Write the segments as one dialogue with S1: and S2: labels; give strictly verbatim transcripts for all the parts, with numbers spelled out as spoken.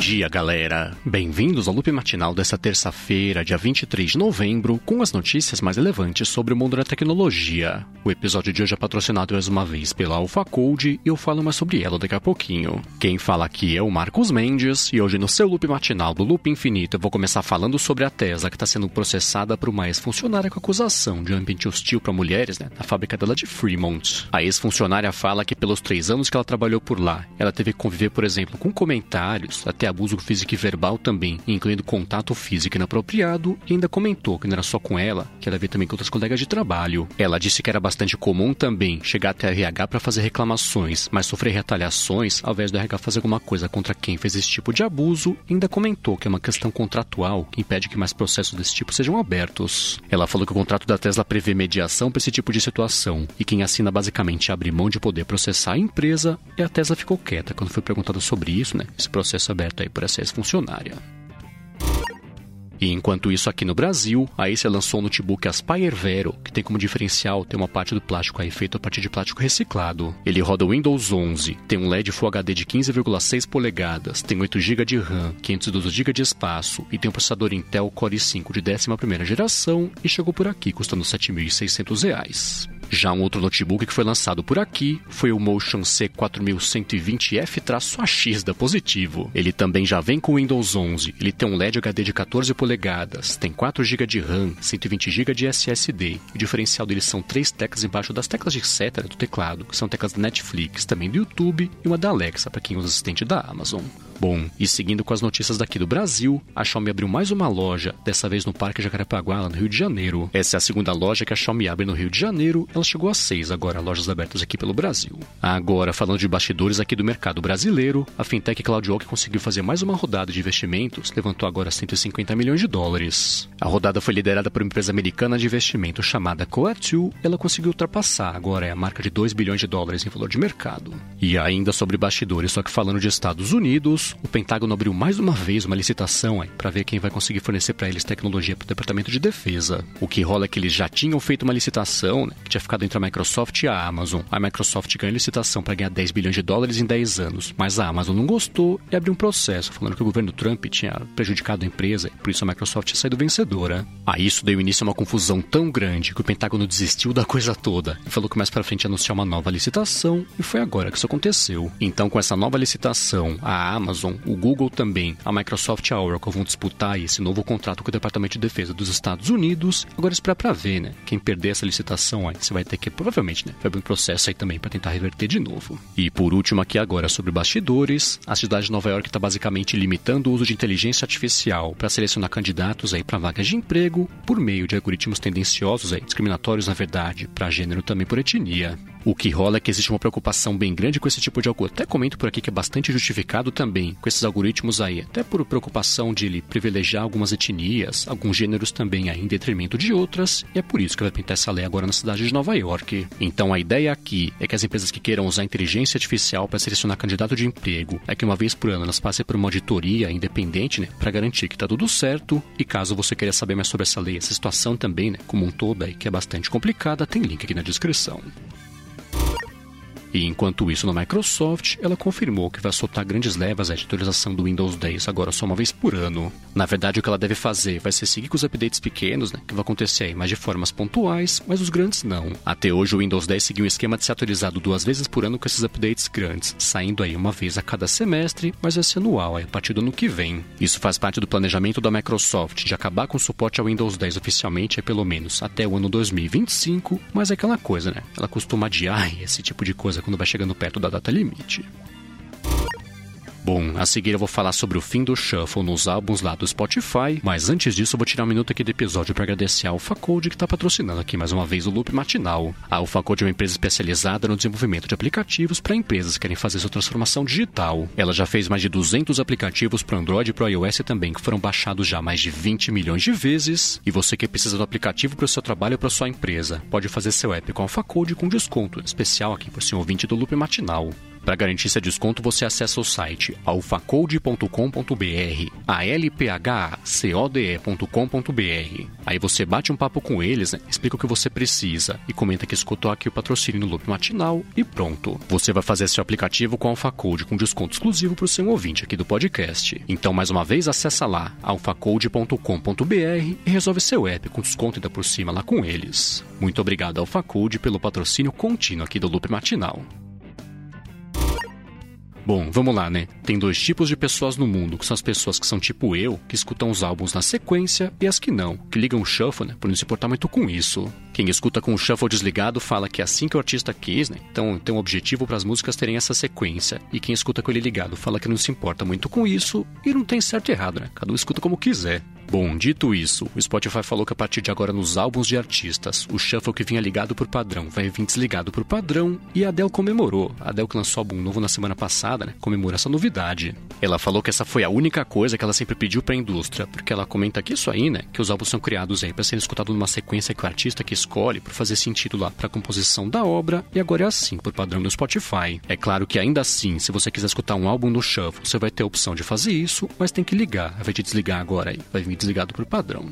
S1: dia, galera! Bem-vindos ao Loop Matinal desta terça-feira, dia vinte e três de novembro, com as notícias mais relevantes sobre o mundo da tecnologia. O episódio de hoje é patrocinado mais uma vez pela AlphaCode e eu falo mais sobre ela daqui a pouquinho. Quem fala aqui é o Marcos Mendes e hoje no seu Loop Matinal do Loop Infinito eu vou começar falando sobre a Tesla que está sendo processada por uma ex-funcionária com acusação de um ambiente hostil para mulheres, né, na fábrica dela de Fremont. A ex-funcionária fala que pelos três anos que ela trabalhou por lá, ela teve que conviver, por exemplo, com comentários, até abuso físico e verbal também, incluindo contato físico inapropriado, e ainda comentou que não era só com ela, que ela via também com outras colegas de trabalho. Ela disse que era bastante comum também chegar até a R H para fazer reclamações, mas sofrer retaliações ao invés do R H fazer alguma coisa contra quem fez esse tipo de abuso, e ainda comentou que é uma questão contratual que impede que mais processos desse tipo sejam abertos. Ela falou que o contrato da Tesla prevê mediação para esse tipo de situação, e quem assina basicamente abre mão de poder processar a empresa, e a Tesla ficou quieta quando foi perguntada sobre isso, né? Esse processo aberto aí por essa ex-funcionária. E enquanto isso, aqui no Brasil, a Acer lançou um notebook Aspire Vero, que tem como diferencial ter uma parte do plástico aí feito a partir de plástico reciclado. Ele roda o Windows onze, tem um L E D Full H D de quinze vírgula seis polegadas, tem oito gigas de RAM, quinhentos e doze gigas de espaço e tem um processador Intel Core i cinco de décima primeira geração e chegou por aqui custando sete mil e seiscentos reais. Já um outro notebook que foi lançado por aqui foi o Motion C quatro mil cento e vinte F A X da Positivo. Ele também já vem com o Windows onze, ele tem um L E D H D de quatorze polegadas, tem quatro gigas de RAM, cento e vinte gigas de S S D. O diferencial dele são três teclas embaixo das teclas de seta do teclado, que são teclas da Netflix, também do YouTube e uma da Alexa para quem usa assistente da Amazon. Bom, e seguindo com as notícias daqui do Brasil, a Xiaomi abriu mais uma loja, dessa vez no Parque Jacarepaguá, lá no Rio de Janeiro. Essa é a segunda loja que a Xiaomi abre no Rio de Janeiro, ela chegou a seis agora, lojas abertas aqui pelo Brasil. Agora, falando de bastidores aqui do mercado brasileiro, a fintech CloudWalk conseguiu fazer mais uma rodada de investimentos, levantou agora cento e cinquenta milhões de dólares. A rodada foi liderada por uma empresa americana de investimento chamada Coatue, ela conseguiu ultrapassar, agora é a marca de dois bilhões de dólares em valor de mercado. E ainda sobre bastidores, só que falando de Estados Unidos, o Pentágono abriu mais uma vez uma licitação para ver quem vai conseguir fornecer para eles tecnologia para o Departamento de Defesa. O que rola é que eles já tinham feito uma licitação, né, que tinha ficado entre a Microsoft e a Amazon. A Microsoft ganhou a licitação para ganhar dez bilhões de dólares em dez anos, mas a Amazon não gostou e abriu um processo falando que o governo Trump tinha prejudicado a empresa e por isso a Microsoft tinha saído vencedora. A isso deu início a uma confusão tão grande que o Pentágono desistiu da coisa toda e falou que mais para frente ia anunciar uma nova licitação e foi agora que isso aconteceu. Então, com essa nova licitação, a Amazon, o Google também, a Microsoft e a Oracle vão disputar esse novo contrato com o Departamento de Defesa dos Estados Unidos. Agora esperar pra ver, né? Quem perder essa licitação aí, você vai ter que, provavelmente, né? Vai abrir um processo aí também pra tentar reverter de novo. E por último aqui agora sobre bastidores, a cidade de Nova York está basicamente limitando o uso de inteligência artificial para selecionar candidatos aí para vagas de emprego por meio de algoritmos tendenciosos aí, discriminatórios na verdade, para gênero também por etnia. O que rola é que existe uma preocupação bem grande com esse tipo de algoritmo. Até comento por aqui que é bastante justificado também com esses algoritmos aí, até por preocupação de ele privilegiar algumas etnias, alguns gêneros também aí em detrimento de outras, e é por isso que vai pintar essa lei agora na cidade de Nova York. Então a ideia aqui é que as empresas que queiram usar inteligência artificial para selecionar candidato de emprego, é que uma vez por ano elas passem por uma auditoria independente, né, para garantir que tá tudo certo, e caso você queira saber mais sobre essa lei, essa situação também, né, como um todo aí, que é bastante complicada, tem link aqui na descrição. E enquanto isso, na Microsoft, ela confirmou que vai soltar grandes levas de atualização do Windows dez agora só uma vez por ano. Na verdade, o que ela deve fazer vai ser seguir com os updates pequenos, né, que vão acontecer aí, mas de formas pontuais, mas os grandes não. Até hoje, o Windows dez seguiu um esquema de ser atualizado duas vezes por ano com esses updates grandes, saindo aí uma vez a cada semestre, mas vai ser anual aí, a partir do ano que vem. Isso faz parte do planejamento da Microsoft de acabar com o suporte ao Windows dez oficialmente, é pelo menos até o ano dois mil e vinte e cinco, mas é aquela coisa, né? Ela costuma adiar esse tipo de coisa quando vai chegando perto da data limite. Bom, a seguir eu vou falar sobre o fim do Shuffle nos álbuns lá do Spotify, mas antes disso eu vou tirar um minuto aqui do episódio para agradecer a AlphaCode que está patrocinando aqui mais uma vez o Loop Matinal. A AlphaCode é uma empresa especializada no desenvolvimento de aplicativos para empresas que querem fazer sua transformação digital. Ela já fez mais de duzentos aplicativos para Android e para iOS também, que foram baixados já mais de vinte milhões de vezes, e você que precisa do aplicativo para o seu trabalho ou para sua empresa, pode fazer seu app com a AlphaCode com desconto especial aqui por ser um ouvinte do Loop Matinal. Para garantir esse desconto, você acessa o site alphacode ponto com ponto br, a l p h c o d e ponto com ponto br. Aí você bate um papo com eles, né? Explica o que você precisa e comenta que escutou aqui o patrocínio no Loop Matinal e pronto. Você vai fazer seu aplicativo com AlphaCode com desconto exclusivo para o seu ouvinte aqui do podcast. Então, mais uma vez, acessa lá alphacode ponto com ponto br e resolve seu app com desconto ainda por cima lá com eles. Muito obrigado, AlphaCode, pelo patrocínio contínuo aqui do Loop Matinal. Bom, vamos lá, né? Tem dois tipos de pessoas no mundo, que são as pessoas que são tipo eu, que escutam os álbuns na sequência, e as que não, que ligam o shuffle, né? Por não se importar muito com isso. Quem escuta com o shuffle desligado fala que é assim que o artista quis, né? Então tem um objetivo para as músicas terem essa sequência. E quem escuta com ele ligado fala que não se importa muito com isso, e não tem certo e errado, né? Cada um escuta como quiser. Bom, dito isso, o Spotify falou que a partir de agora nos álbuns de artistas, o shuffle que vinha ligado por padrão vai vir desligado por padrão, e a Adele comemorou. A Adele que lançou álbum novo na semana passada, né, comemorou essa novidade. Ela falou que essa foi a única coisa que ela sempre pediu pra indústria, porque ela comenta que isso aí, né, que os álbuns são criados aí pra serem escutados numa sequência que o artista que escolhe por fazer sentido lá pra composição da obra, e agora é assim, por padrão do Spotify. É claro que ainda assim, se você quiser escutar um álbum no shuffle, você vai ter a opção de fazer isso, mas tem que ligar, ao invés de desligar agora aí, vai vir desligado por padrão.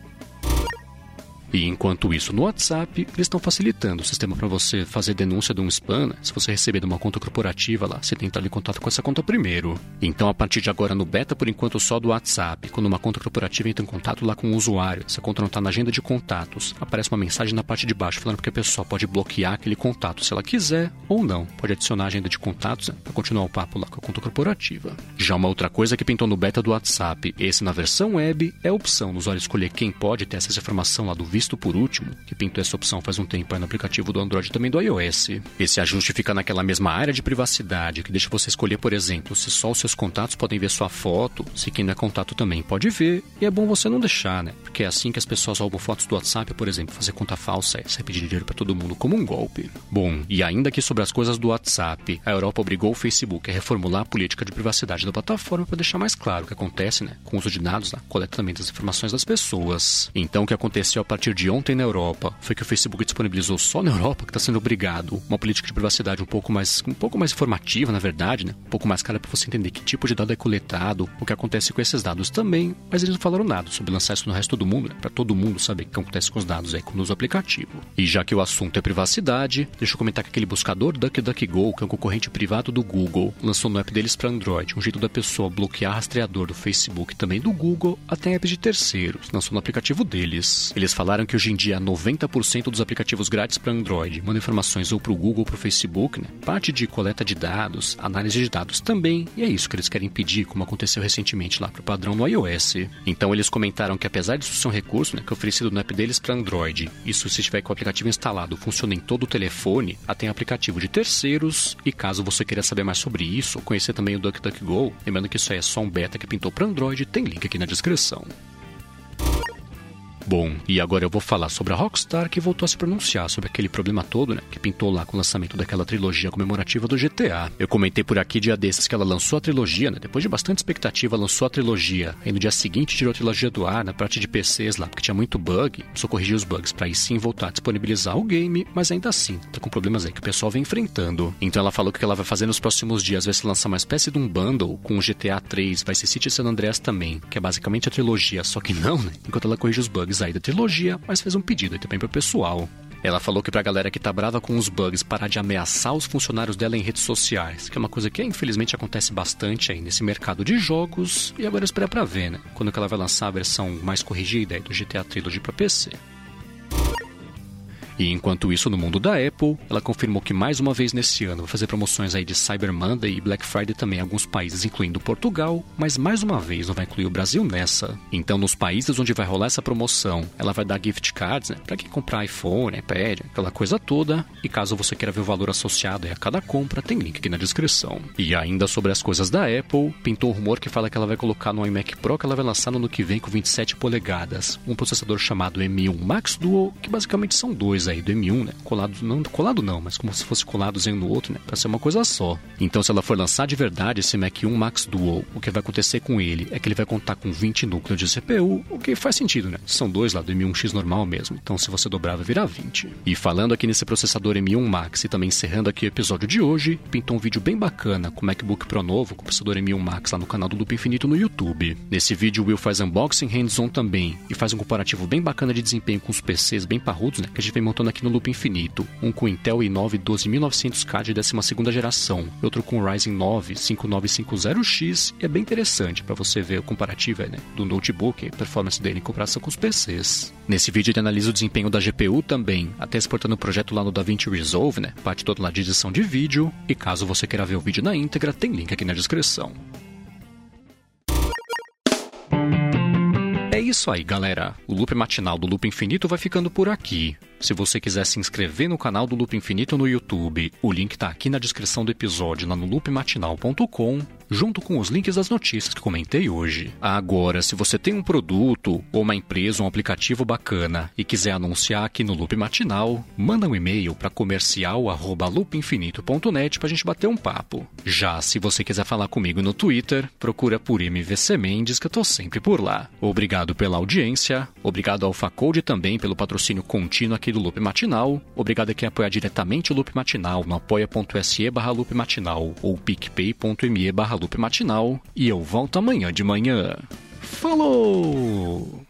S1: E enquanto isso, no WhatsApp, eles estão facilitando o sistema para você fazer denúncia de um spam, né? Se você receber de uma conta corporativa lá, você tem que entrar em contato com essa conta primeiro. Então, a partir de agora, no beta, por enquanto, só do WhatsApp, quando uma conta corporativa entra em contato lá com o usuário, essa conta não está na agenda de contatos, aparece uma mensagem na parte de baixo falando que a pessoa pode bloquear aquele contato se ela quiser, ou não. Pode adicionar a agenda de contatos, né, para continuar o papo lá com a conta corporativa. Já uma outra coisa que pintou no beta do WhatsApp, esse na versão web, é a opção do usuário escolher quem pode ter essa informação lá do visto por último, que pintou essa opção faz um tempo aí no aplicativo do Android e também do iOS. Esse ajuste fica naquela mesma área de privacidade, que deixa você escolher, por exemplo, se só os seus contatos podem ver sua foto, se quem não é contato também pode ver, e é bom você não deixar, né? Porque é assim que as pessoas roubam fotos do WhatsApp, por exemplo, fazer conta falsa é sair pedir dinheiro pra todo mundo como um golpe. Bom, e ainda que sobre as coisas do WhatsApp, a Europa obrigou o Facebook a reformular a política de privacidade da plataforma para deixar mais claro o que acontece, né, com o uso de dados, né, coleta também das informações das pessoas. Então, o que aconteceu a partir de ontem na Europa foi que o Facebook disponibilizou só na Europa, que está sendo obrigado, uma política de privacidade um pouco mais, um pouco mais informativa, na verdade, né? Um pouco mais clara para você entender que tipo de dado é coletado, o que acontece com esses dados também, mas eles não falaram nada sobre lançar isso no resto do mundo, né? Para todo mundo saber o que acontece com os dados aí quando usa o aplicativo. E já que o assunto é privacidade, deixa eu comentar que aquele buscador DuckDuckGo, que é um concorrente privado do Google, lançou no app deles para Android um jeito da pessoa bloquear rastreador do Facebook e também do Google até apps de terceiros, lançou no aplicativo deles. Eles falaram que hoje em dia noventa por cento dos aplicativos grátis para Android mandam informações ou para o Google ou para o Facebook, né? Parte de coleta de dados, análise de dados também, e é isso que eles querem impedir, como aconteceu recentemente lá para o padrão no iOS. Então eles comentaram que apesar disso ser um recurso, né, que é oferecido no app deles para Android, isso se tiver com o aplicativo instalado, funciona em todo o telefone, até em aplicativo de terceiros, e caso você queira saber mais sobre isso, ou conhecer também o DuckDuckGo, lembrando que isso aí é só um beta que pintou para Android, tem link aqui na descrição. Bom, e agora eu vou falar sobre a Rockstar, que voltou a se pronunciar sobre aquele problema todo, né, que pintou lá com o lançamento daquela trilogia comemorativa do G T A. Eu comentei por aqui dia desses que ela lançou a trilogia, né, depois de bastante expectativa, lançou a trilogia. Aí no dia seguinte tirou a trilogia do ar na parte de P Cs lá, porque tinha muito bug, só corrigir os bugs pra aí sim voltar a disponibilizar o game, mas ainda assim, tá com problemas aí que o pessoal vem enfrentando. Então ela falou que o que ela vai fazer nos próximos dias vai se lançar uma espécie de um bundle com o G T A três, Vice City e San Andreas também, que é basicamente a trilogia, só que não, né, enquanto ela corrige os bugs aí da trilogia, mas fez um pedido aí também pro pessoal. Ela falou que pra galera que tá brava com os bugs parar de ameaçar os funcionários dela em redes sociais, que é uma coisa que infelizmente acontece bastante aí nesse mercado de jogos, e agora espera pra ver, né, quando que ela vai lançar a versão mais corrigida aí do G T A Trilogy pra P C. E enquanto isso, no mundo da Apple, ela confirmou que mais uma vez nesse ano vai fazer promoções aí de Cyber Monday e Black Friday também em alguns países, incluindo Portugal, mas mais uma vez não vai incluir o Brasil nessa. Então, nos países onde vai rolar essa promoção, ela vai dar gift cards, né, pra quem comprar iPhone, iPad, aquela coisa toda, e caso você queira ver o valor associado a cada compra, tem link aqui na descrição. E ainda sobre as coisas da Apple, pintou o rumor que fala que ela vai colocar no iMac Pro que ela vai lançar no ano que vem com vinte e sete polegadas, um processador chamado M um Max Duo, que basicamente são dois aí do M um, né? Colados, não, colado não, mas como se fosse colados em um no outro, né? Pra ser uma coisa só. Então, se ela for lançar de verdade esse Mac um Max Dual, o que vai acontecer com ele é que ele vai contar com vinte núcleos de C P U, o que faz sentido, né? São dois lá do M um X normal mesmo. Então, se você dobrar, vai virar vinte. E falando aqui nesse processador M um Max e também encerrando aqui o episódio de hoje, pintou um vídeo bem bacana com o MacBook Pro novo, com o processador M um Max lá no canal do Loop Infinito no YouTube. Nesse vídeo, o Will faz unboxing hands-on também e faz um comparativo bem bacana de desempenho com os P Cs bem parrudos, né? Que a gente vem montando aqui no Loop Infinito. Um com Intel i nove doze mil e novecentos K de décima segunda geração, e outro com Ryzen nove cinco nove cinco zero X, e é bem interessante para você ver o comparativo, né, do notebook e a performance dele em comparação com os P Cs. Nesse vídeo ele analisa o desempenho da G P U também, até exportando o projeto lá no DaVinci Resolve, né, parte toda lá de edição de vídeo, e caso você queira ver o vídeo na íntegra, tem link aqui na descrição. É isso aí, galera. O Loop Matinal do Loop Infinito vai ficando por aqui. Se você quiser se inscrever no canal do Loop Infinito no YouTube, o link tá aqui na descrição do episódio lá no loop matinal ponto com, junto com os links das notícias que comentei hoje. Agora, se você tem um produto, ou uma empresa, um aplicativo bacana e quiser anunciar aqui no Loop Matinal, manda um e-mail para comercial arroba loop infinito ponto net pra gente bater um papo. Já se você quiser falar comigo no Twitter, procura por M V C Mendes, que eu tô sempre por lá. Obrigado pela audiência, obrigado ao Facode também pelo patrocínio contínuo aqui do Loop Matinal, obrigado a quem apoia diretamente o Loop Matinal no apoia.se barra Loop Matinal ou picpay.me barra Loop Matinal, e eu volto amanhã de manhã. Falou!